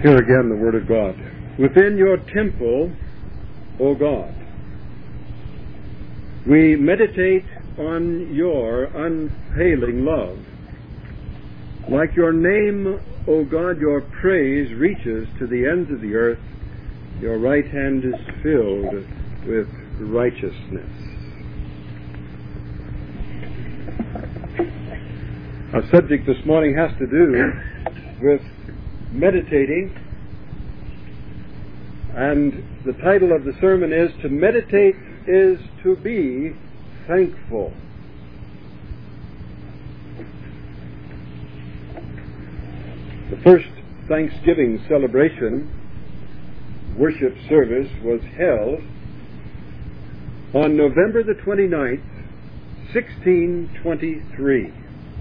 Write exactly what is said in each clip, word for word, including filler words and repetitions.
Here again the Word of God. Within your temple, O God, we meditate on your unfailing love. Like your name, O God, your praise reaches to the ends of the earth. Your right hand is filled with righteousness. Our subject this morning has to do with meditating, and the title of the sermon is "To Meditate is to Be Thankful." The first Thanksgiving celebration worship service was held on November the twenty-ninth, sixteen twenty-three.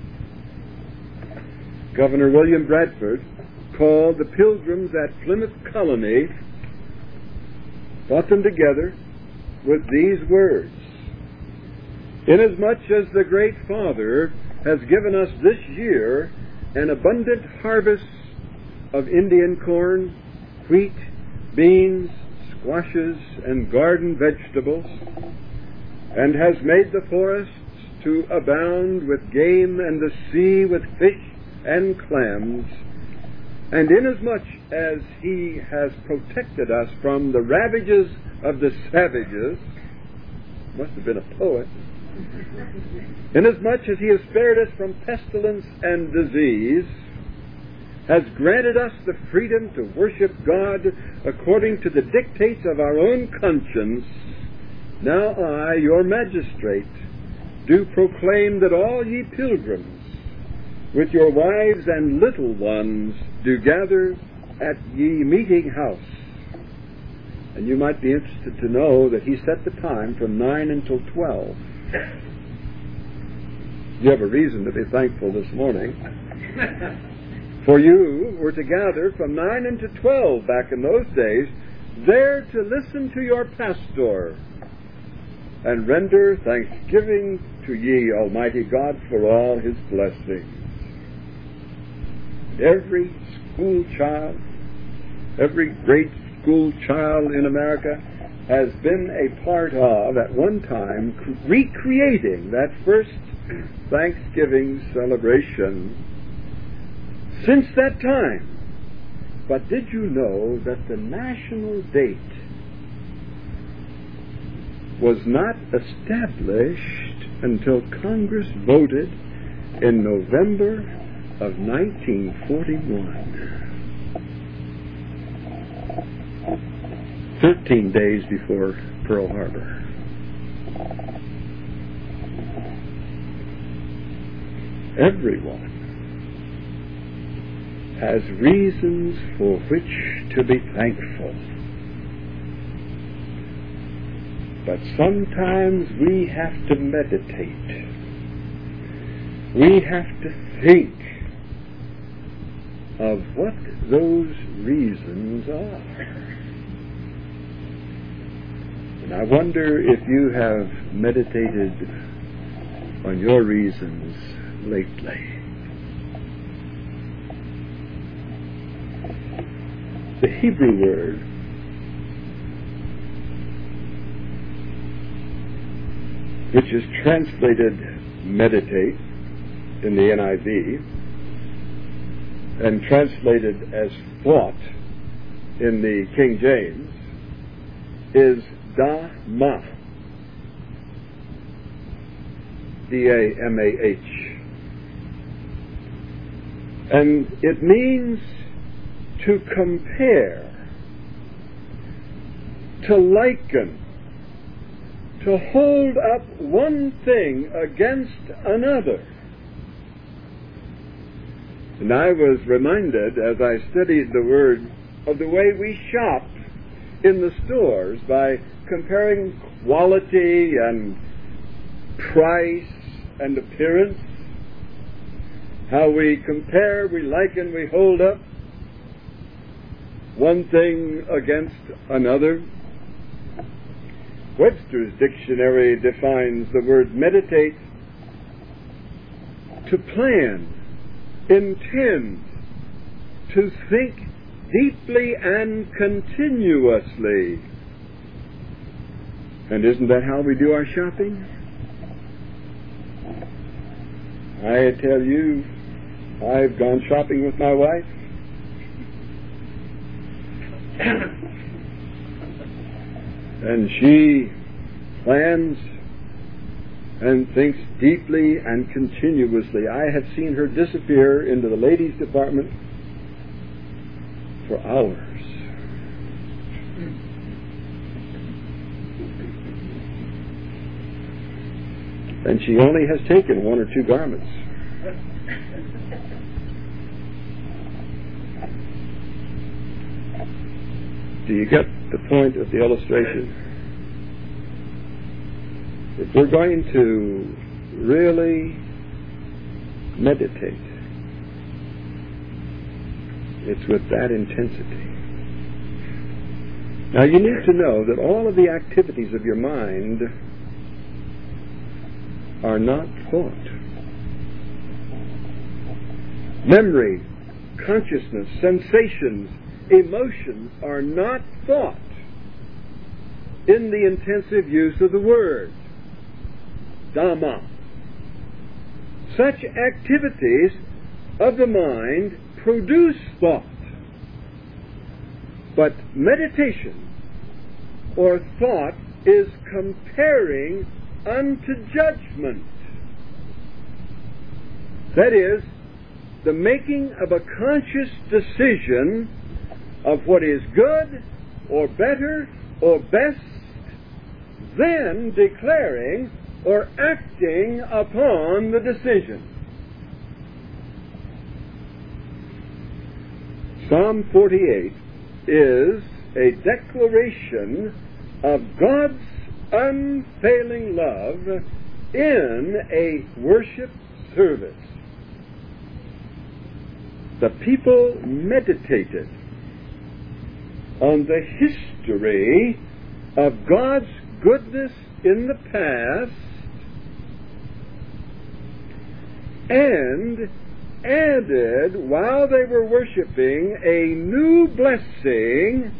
Governor William Bradford called the pilgrims at Plymouth Colony, brought them together with these words: "Inasmuch as the Great Father has given us this year an abundant harvest of Indian corn, wheat, beans, squashes, and garden vegetables, and has made the forests to abound with game and the sea with fish and clams, and inasmuch as he has protected us from the ravages of the savages," must have been a poet, "inasmuch as he has spared us from pestilence and disease, has granted us the freedom to worship God according to the dictates of our own conscience, now I, your magistrate, do proclaim that all ye pilgrims, with your wives and little ones, do gather at ye meeting house." And you might be interested to know that he set the time from nine until twelve. You have a reason to be thankful this morning. For you were to gather from nine until twelve back in those days, there to listen to your pastor and render thanksgiving to ye, Almighty God, for all his blessings. Every school child, every great school child in America has been a part of, at one time, recreating that first Thanksgiving celebration since that time. But did you know that the national date was not established until Congress voted in November of nineteen forty-one? Thirteen days before Pearl Harbor. Everyone has reasons for which to be thankful. But sometimes we have to meditate. We have to think of what those reasons are. And I wonder if you have meditated on your reasons lately. The Hebrew word which is translated meditate in the N I V and translated as thought in the King James is Dhamma, D A M A H. And it means to compare, to liken, to hold up one thing against another. And I was reminded, as I studied the word, of the way we shop in the stores by comparing quality and price and appearance. How we compare, we liken, we hold up one thing against another. Webster's dictionary defines the word meditate to plan, intend, to think deeply and continuously. And isn't that how we do our shopping? I tell you, I've gone shopping with my wife. And she plans and thinks deeply and continuously. I have seen her disappear into the ladies' department for hours. And she only has taken one or two garments. Do you get the point of the illustration? If we're going to really meditate, it's with that intensity. Now you need to know that all of the activities of your mind are not thought. Memory, consciousness, sensations, emotions are not thought in the intensive use of the word Dhamma. Such activities of the mind produce thought. But meditation or thought is comparing unto judgment. That is, the making of a conscious decision of what is good or better or best, then declaring or acting upon the decision. Psalm forty-eight is a declaration of God's unfailing love in a worship service. The people meditated on the history of God's goodness in the past and added, while they were worshiping, a new blessing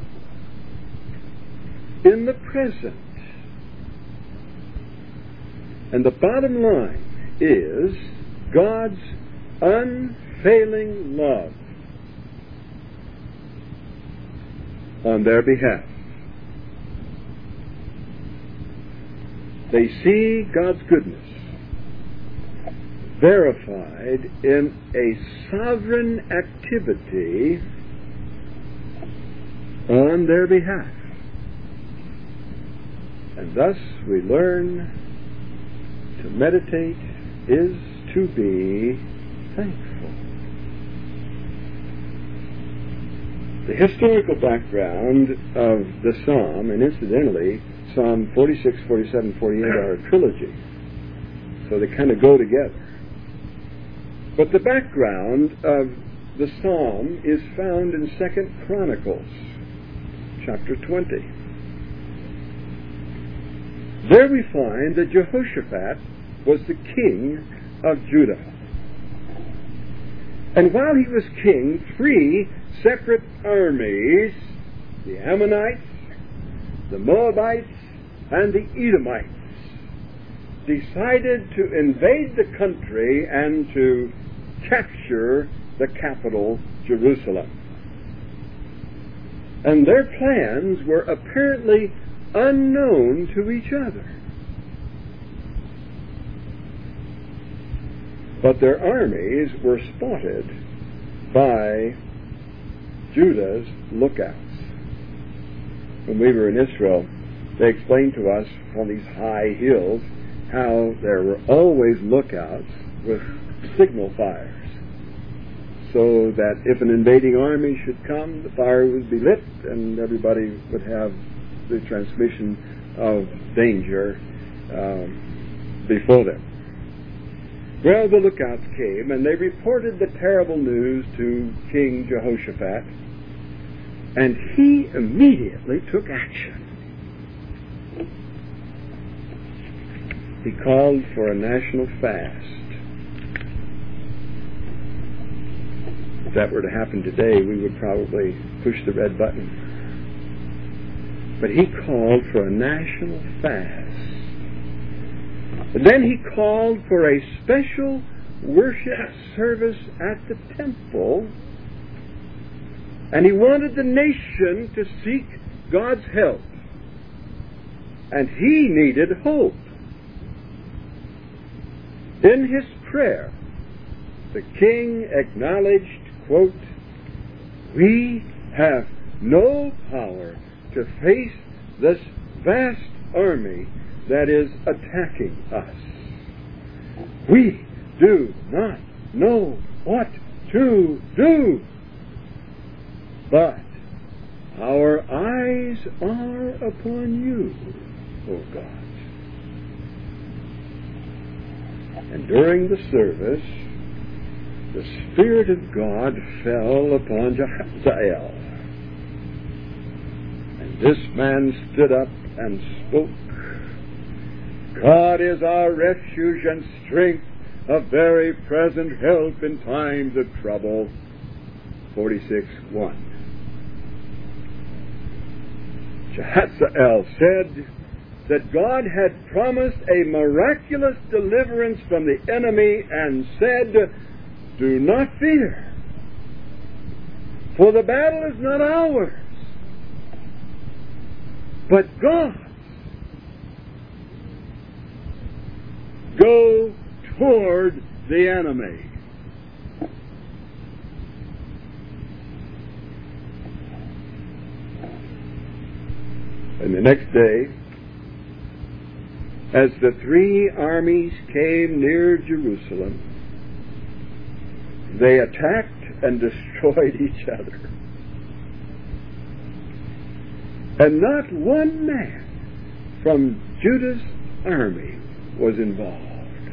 in the present. And the bottom line is God's unfailing love on their behalf. They see God's goodness verified in a sovereign activity on their behalf. And thus we learn to meditate is to be thankful. The historical background of the psalm, and incidentally, Psalm forty-six, forty-seven, forty-eight are a trilogy, so they kind of go together. But the background of the psalm is found in Second Chronicles, chapter twenty. There we find that Jehoshaphat was the king of Judah. And while he was king, three separate armies, the Ammonites, the Moabites, and the Edomites, decided to invade the country and to capture the capital, Jerusalem. And their plans were apparently unknown to each other. But their armies were spotted by Judah's lookouts. When we were in Israel, they explained to us on these high hills how there were always lookouts with signal fires, so that if an invading army should come, the fire would be lit and everybody would have the transmission of danger um, before them. Well, the lookouts came and they reported the terrible news to King Jehoshaphat, and he immediately took action. He called for a national fast. If that were to happen today, we would probably push the red button. But he called for a national fast. And then he called for a special worship service at the temple. And he wanted the nation to seek God's help. And he needed hope. In his prayer, the king acknowledged, quote, "We have no power to face this vast army that is attacking us. We do not know what to do. But our eyes are upon you, O God." And during the service, the Spirit of God fell upon Jahaziel. And this man stood up and spoke, "God is our refuge and strength, a very present help in times of trouble." forty-six one. Jahaziel said that God had promised a miraculous deliverance from the enemy and said, "Do not fear, for the battle is not ours, but God's. Go toward the enemy." And the next day, as the three armies came near Jerusalem, they attacked and destroyed each other. And not one man from Judah's army was involved.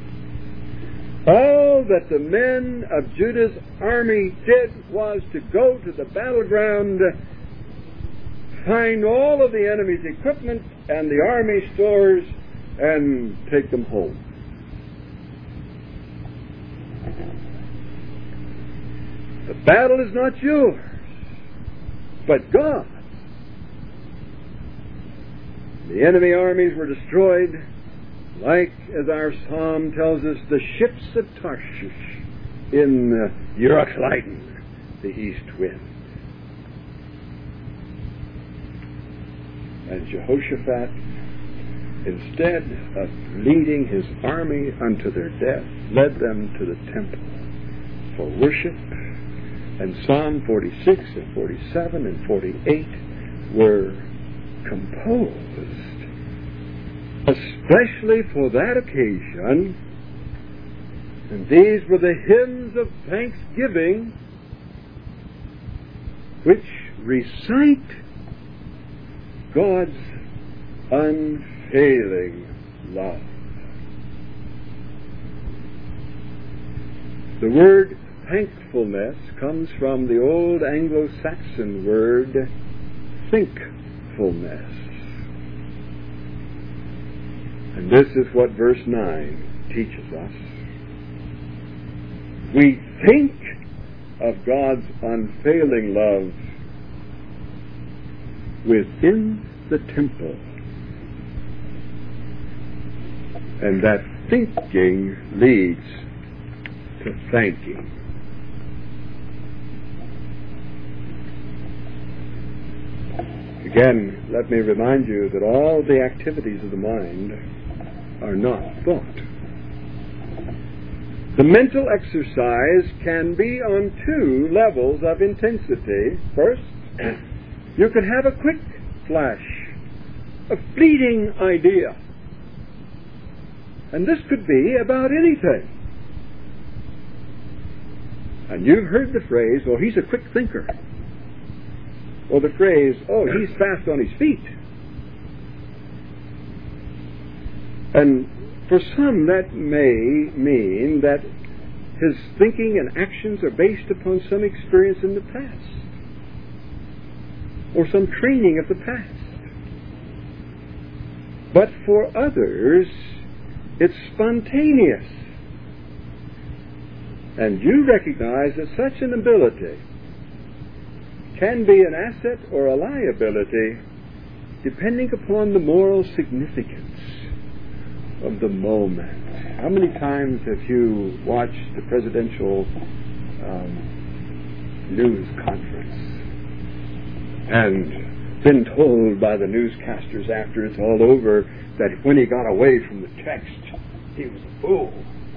All that the men of Judah's army did was to go to the battleground, find all of the enemy's equipment and the army stores, and take them home. The battle is not yours, but God's. The enemy armies were destroyed, like, as our psalm tells us, the ships of Tarshish in uh, Euroclydon, the east wind. And Jehoshaphat, instead of leading his army unto their death, led them to the temple for worship. And Psalm forty-six and forty-seven and forty-eight were composed especially for that occasion. And these were the hymns of thanksgiving which recite God's unfailing love. The word thankfulness comes from the old Anglo-Saxon word thinkfulness. And this is what verse nine teaches us. We think of God's unfailing love within the temple. And that thinking leads to thanking. Again, let me remind you that all the activities of the mind are not thought. The mental exercise can be on two levels of intensity. First, you can have a quick flash, a fleeting idea. And this could be about anything. And you've heard the phrase, "Oh, he's a quick thinker." Or the phrase, "Oh, he's fast on his feet." And for some that may mean that his thinking and actions are based upon some experience in the past, or some training of the past. But for others, it's spontaneous. And you recognize that such an ability can be an asset or a liability depending upon the moral significance of the moment. How many times have you watched the presidential um, news conference and been told by the newscasters after it's all over that when he got away from the text, he was a fool?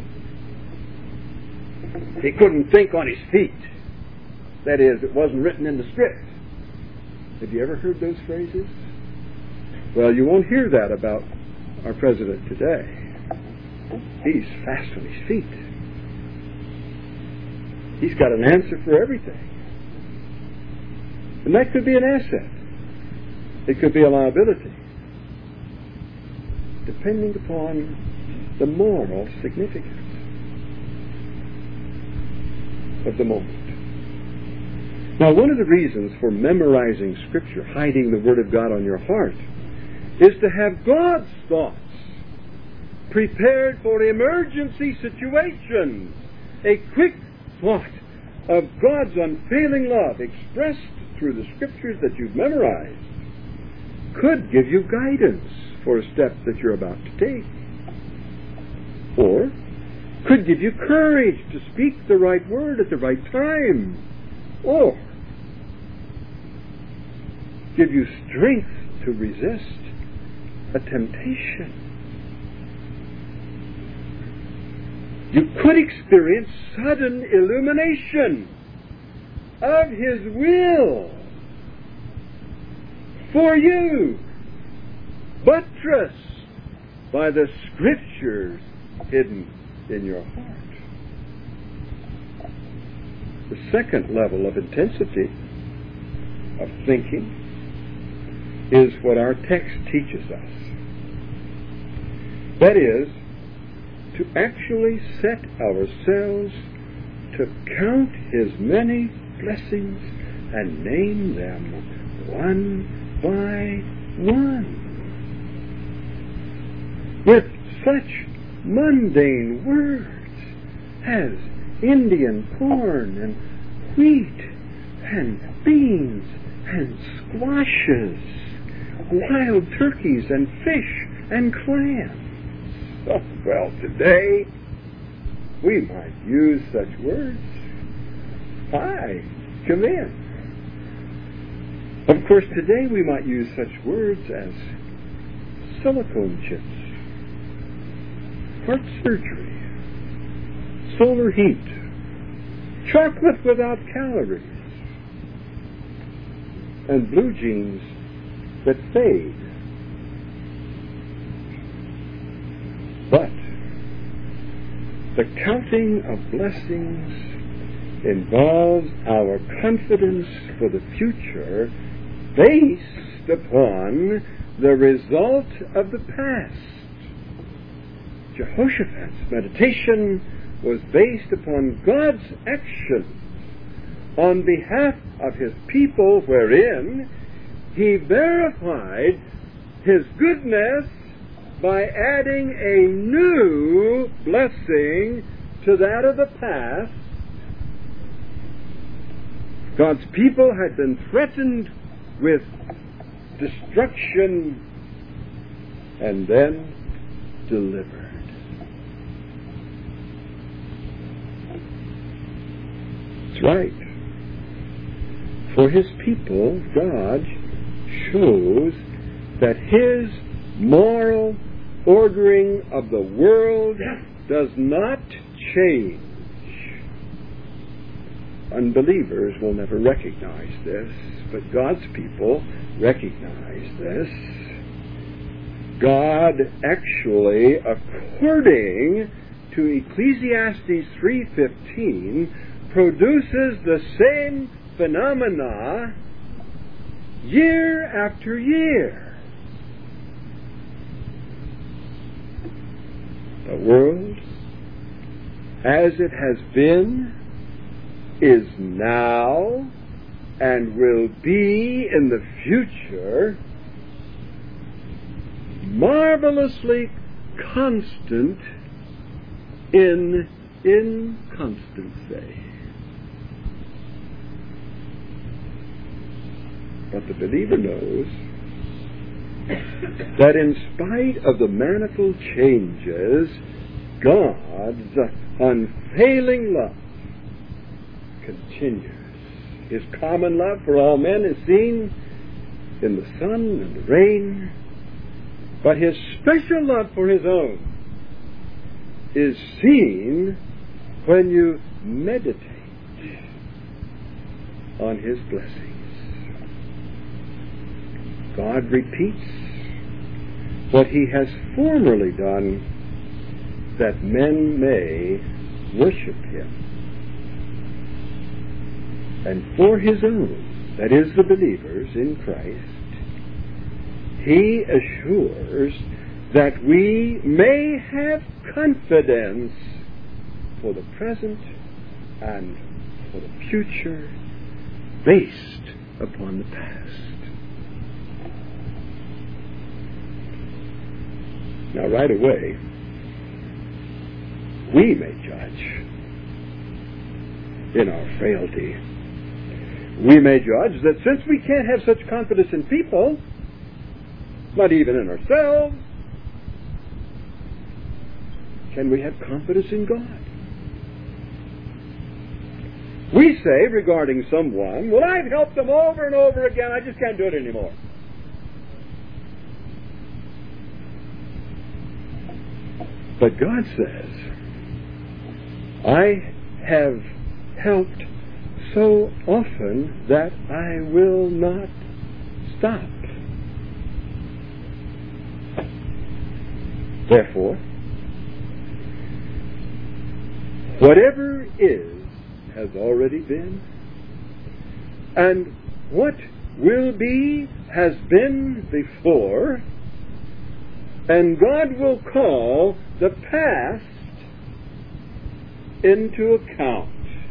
He couldn't think on his feet. That is, it wasn't written in the script. Have you ever heard those phrases? Well, you won't hear that about our president today. He's fast on his feet. He's got an answer for everything. And that could be an asset. It could be a liability, depending upon the moral significance of the moment. Now, one of the reasons for memorizing Scripture, hiding the Word of God on your heart, is to have God's thoughts prepared for emergency situations. A quick thought of God's unfailing love expressed through the Scriptures that you've memorized could give you guidance for a step that you're about to take. Or could give you courage to speak the right word at the right time. Or give you strength to resist a temptation. You could experience sudden illumination of His will for you, buttressed by the Scriptures hidden in your heart. The second level of intensity of thinking is what our text teaches us. That is, to actually set ourselves to count His many blessings and name them one by one. With such mundane words as Indian corn and wheat and beans and squashes, wild turkeys and fish and clams. Oh, well, today we might use such words. Hi, come in. Of course, today we might use such words as silicone chips, heart surgery, solar heat, chocolate without calories, and blue jeans that fade. But the counting of blessings involves our confidence for the future based upon the result of the past. Jehoshaphat's meditation was based upon God's action on behalf of His people, wherein He verified His goodness by adding a new blessing to that of the past. God's people had been threatened with destruction and then delivered. That's right. For His people, God shows that His moral ordering of the world does not change. Unbelievers will never recognize this, but God's people recognize this. God actually, according to Ecclesiastes three fifteen, produces the same phenomena year after year. The world, as it has been, is now, and will be in the future, marvelously constant in inconstancy. But the believer knows that in spite of the manifold changes, God's unfailing love continues. His common love for all men is seen in the sun and the rain, but His special love for His own is seen when you meditate on His blessings. God repeats what He has formerly done that men may worship Him. And for His own, that is the believers in Christ, He assures that we may have confidence for the present and for the future based upon the past. Now, right away, we may judge in our frailty. We may judge that since we can't have such confidence in people, not even in ourselves, can we have confidence in God? We say regarding someone, well, I've helped them over and over again, I just can't do it anymore. But God says, I have helped so often that I will not stop. Therefore, whatever is has already been, and what will be has been before, and God will call the past into account.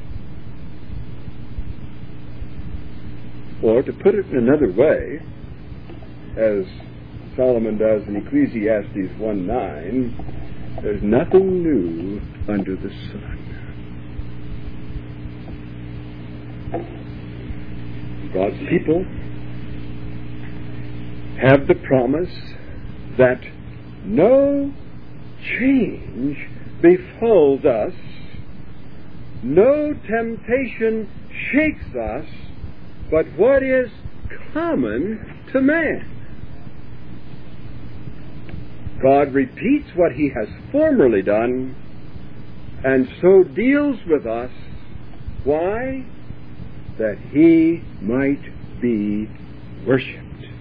Or, to put it in another way, as Solomon does in Ecclesiastes one nine, there's nothing new under the sun. God's people have the promise that no change befalls us, no temptation shakes us, but what is common to man. God repeats what He has formerly done, and so deals with us. Why? That He might be worshipped.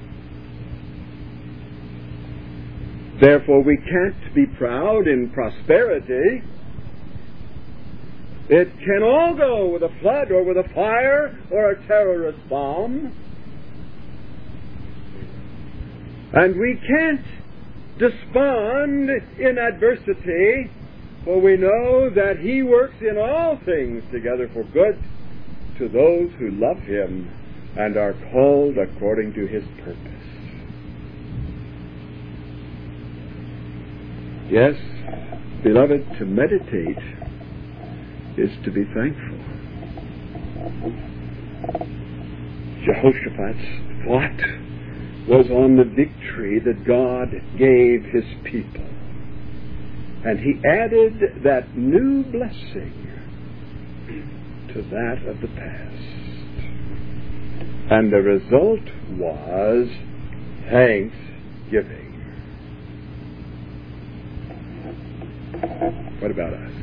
Therefore, we can't be proud in prosperity. It can all go with a flood or with a fire or a terrorist bomb. And we can't despond in adversity, for we know that He works in all things together for good to those who love Him and are called according to His purpose. Yes, beloved, to meditate is to be thankful. Jehoshaphat's thought was on the victory that God gave His people. And he added that new blessing to that of the past. And the result was thanksgiving. What about us?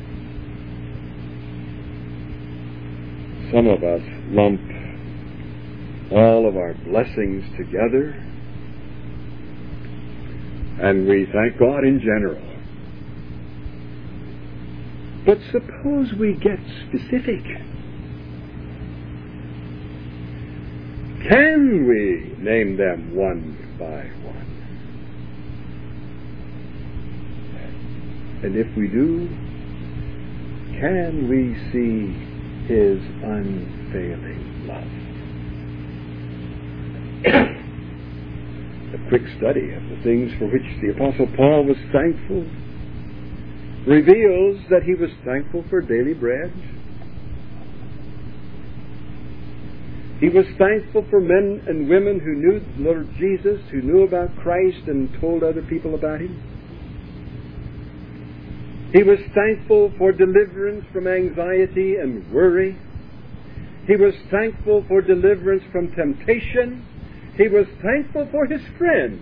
Some of us lump all of our blessings together, and we thank God in general. But suppose we get specific. Can we name them one by one? And if we do, can we see His unfailing love? A quick study of the things for which the Apostle Paul was thankful reveals that he was thankful for daily bread. He was thankful for men and women who knew the Lord Jesus, who knew about Christ and told other people about him. He was thankful for deliverance from anxiety and worry. He was thankful for deliverance from temptation. He was thankful for his friends,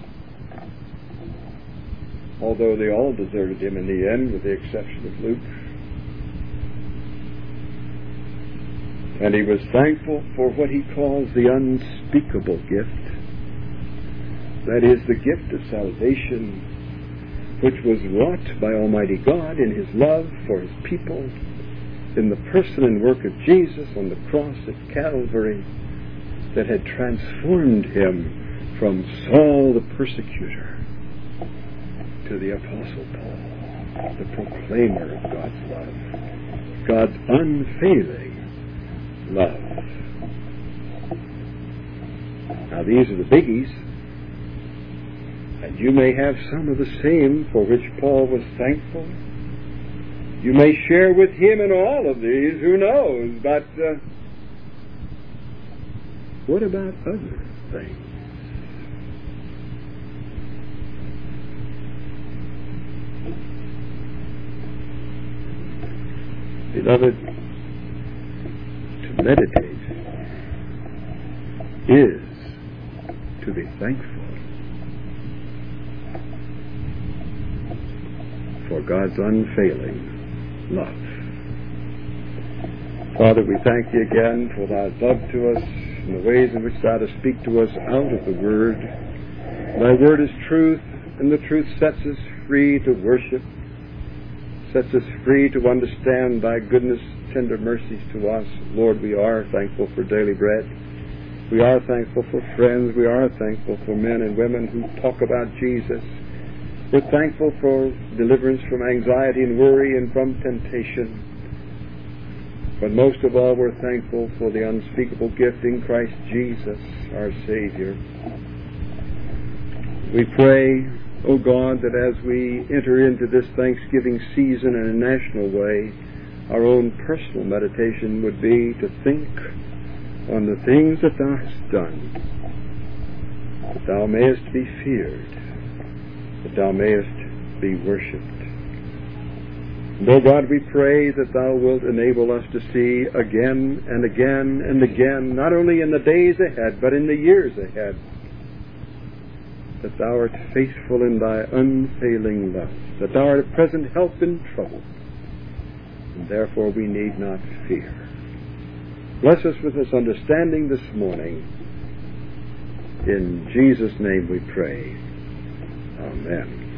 although they all deserted him in the end, with the exception of Luke. And he was thankful for what he calls the unspeakable gift. That is, the gift of salvation, which was wrought by Almighty God in his love for his people, in the person and work of Jesus on the cross at Calvary, that had transformed him from Saul the persecutor to the Apostle Paul, the proclaimer of God's love, God's unfailing love. Now these are the biggies, and you may have some of the same for which Paul was thankful. You may share with him in all of these, who knows, but uh, what about other things? Beloved, to meditate is to be thankful for God's unfailing love. Father, we thank you again for thy love to us and the ways in which thou dost speak to us out of the Word. Thy Word is truth, and the truth sets us free to worship, sets us free to understand thy goodness, tender mercies to us. Lord, we are thankful for daily bread. We are thankful for friends. We are thankful for men and women who talk about Jesus. We're thankful for deliverance from anxiety and worry and from temptation. But most of all, we're thankful for the unspeakable gift in Christ Jesus, our Savior. We pray, O God, that as we enter into this Thanksgiving season in a national way, our own personal meditation would be to think on the things that thou hast done, that thou mayest be feared, that thou mayest be worshipped. And, O God, we pray that thou wilt enable us to see again and again and again, not only in the days ahead, but in the years ahead, that thou art faithful in thy unfailing love, that thou art a present help in trouble, and therefore we need not fear. Bless us with this understanding this morning. In Jesus' name we pray. Amen.